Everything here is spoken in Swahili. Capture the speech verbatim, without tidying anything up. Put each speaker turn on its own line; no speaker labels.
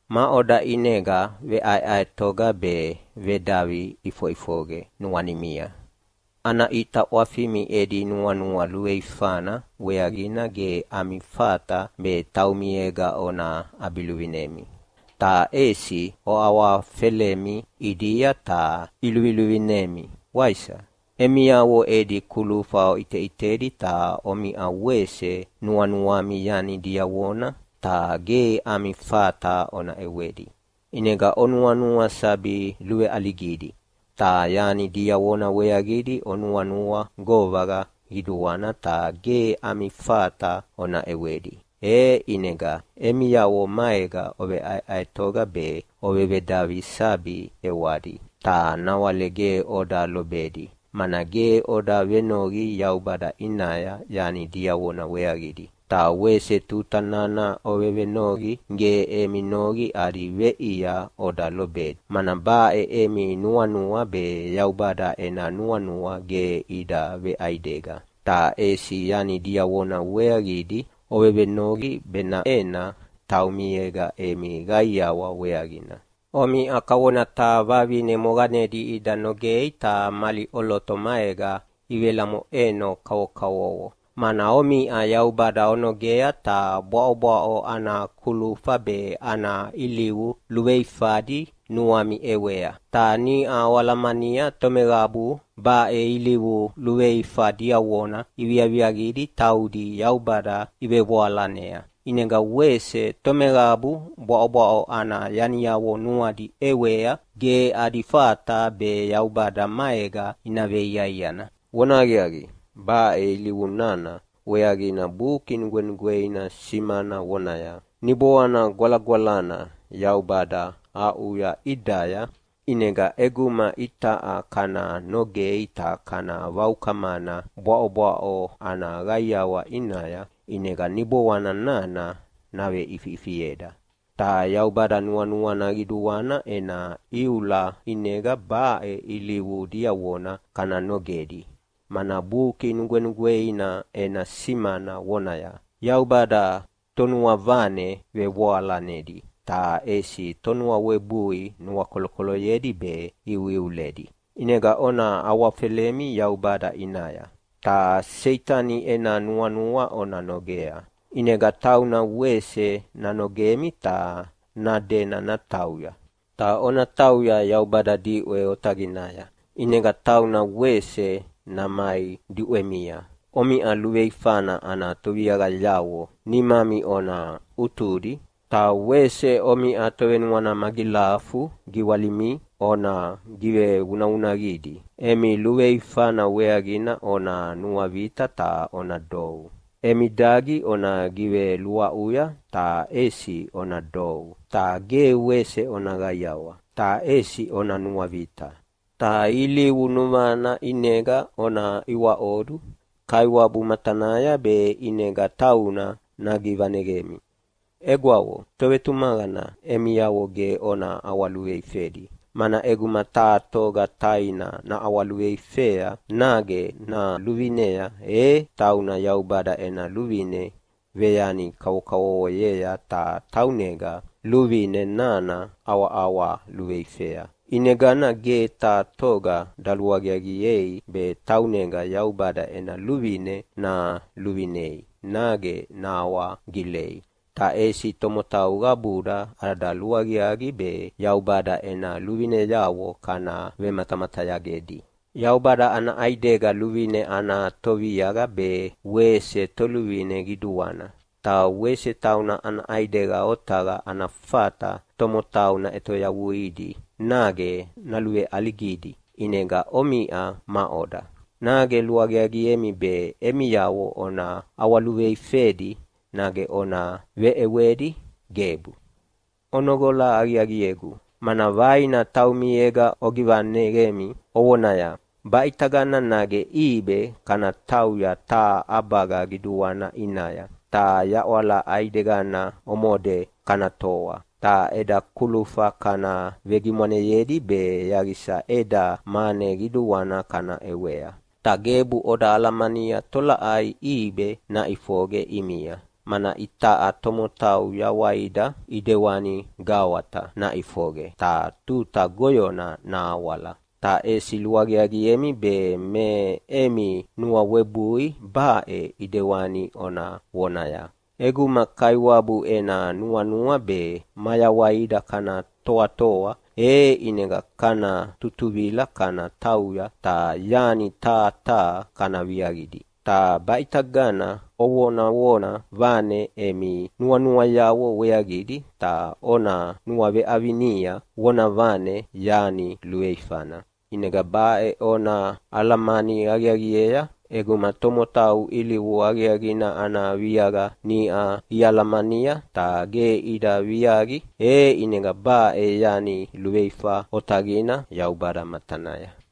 Ma oda inega ve ai ai toga be ve dawi ifo ifoge nuanimia. Ana ita wafimi edi nua nua lue ifana weagina ge amifata be taumiega ona abiluvinemi. Ta esi o awa felemi idia ta iluviluvinemi. Waisa. Emia wo edi kulufa o ite itedi ta omi awese nua nua miyani diawona ta ge amifata ona ewedi. Inega onua nua sabi lue aligidi. Ta yani diawona weagidi onua nua govaga hiduana ta ge amifata ona ewedi. E inega emia wo maega ove ai ai toga be ove vedavi sabi ewadi. Ta nawalege oda lobedi. Manage oda venogi yaubada inaya yani diawona weagidi. Ta wese tutanana ove venogi nge emi nogi adi veia oda lobed. Manaba e emi nua nua be yaubada ena nua nua ge ida ve aidega. Ta esi yani diawona weagidi ove venogi bena ena taumiega emi gaiawa weagina. Omi akawona ta vavine moganedi ida nogei ta mali oloto maega ivelamo eno kawo kawowo. Mana omi a yaubada onogea ta boa boa o ana kulu fabe ana iliu luweifadi nuami ewea. Ta ni a walamania tomegabu ba e iliu luweifadi awona iwiawiagidi taudi yaubada iwewalanea. Inega wese tomegabu boa boa o ana yani yawo nuadi ewea ge adifata be yaubada maega inaveiaiana. Wonagiagi. Ba e liwunana, weagina bukin gwengueina simana wonaya. Niboana gwalagwalana, yaubada auya idaya, inega eguma itaa kana noge ita kana vaukamana, boa boa o ana gaiawa inaya, inega niboana nana, nawe ifi ifieda. Ta yaubada nua nua nagiduwana ena iula inega ba e iliwu diawona kana nogedi. Mana buki nungwenungweina ena simana wonaya. Yaubada tonua vane we walanedi. Ta esi tonua webui nua kolokolo yedi be iwi uledi. Inega ona awafelemi yaubada inaya. Ta seitani ena nua nua ona nogea. Inega tauna wese na nogemi ta nadena na tauya. Ta ona tauya yaubada diwe otaginaya. Inega tauna wese na mai diwemia. Omi aluweifana ana toviaga yawo. Nimami ona utudi. Ta wese omi atovenuana magilafu giwalimi ona give una una gidi. Emi luweifana weagina ona nuavita ta ona dou. Emi dagi ona give lua uya ta esi ona dou. Ta ge wese ona gayawa. Ta esi ona nuavita. Ta ili unumana inega ona iwa odu. Kaiwa bumatanaya be inega tauna nagivanegemi. Egwawo, tovetumagana emiyawo ge ona awalue ifedi. Mana eguma taa toga taina na awalue ifea nage na luvinea e tauna yaubada ena luvine veyani kawakawo yea ta taunega luvine nana awa awa lue ifea. Inegana ge ta toga daluagiagiyei be taunega yaubada ena luvine na luvinei nage nawa gilei. Ta esi tomotauga buda ada luagiagi be yaubada ena luvine yawo kana ve matamatajagedi. Yaubada ana aidega luvine ana toviaga be wese toluvine giduana. Ta wese tauna ana aidega otaga ana fata tomotauna eto yawuidi. Nage nalue aligidi. Inega omia maoda. Nage luagiagiemi be emi yawo ona awalue ifedi. Nage ona ve ewedi gebu. Onogola agiagiegu. Mana vaina taumiega ogivanegemi owonaya. Baitagana nage ibe kana tauya ta abaga giduana inaya. Ta yawala aidegana omode kana toa. Ta eda kulufa kana vegimwane yedi be yagisa eda mane giduana kana ewea. Ta gebu oda alamania tola ai ibe na ifoge imia. mana ita'a tomotau yawaida idewani gawata na ifoge ta tuta goyona na wala. Ta e siluagi agi emi be me emi nuwa webui ba e idewani ona wonaya. Egu makaiwabu ena nuwa nuwa be maya waida kana toa toa e inega kana tutubila kana tauya ta yani ta ta kana viagidi. Ta baitagana owona wona vane emi nuwa nuwa yawo weagidi ta ona nuwa ve avinia wona vane yani lueifana. Inega bae ona alamani agiagiea egu matomotau ili uagiagina ana viaga ni a ialamania ta ge ida viagi e inega bae yani lueifa otagina yaubara matanaya.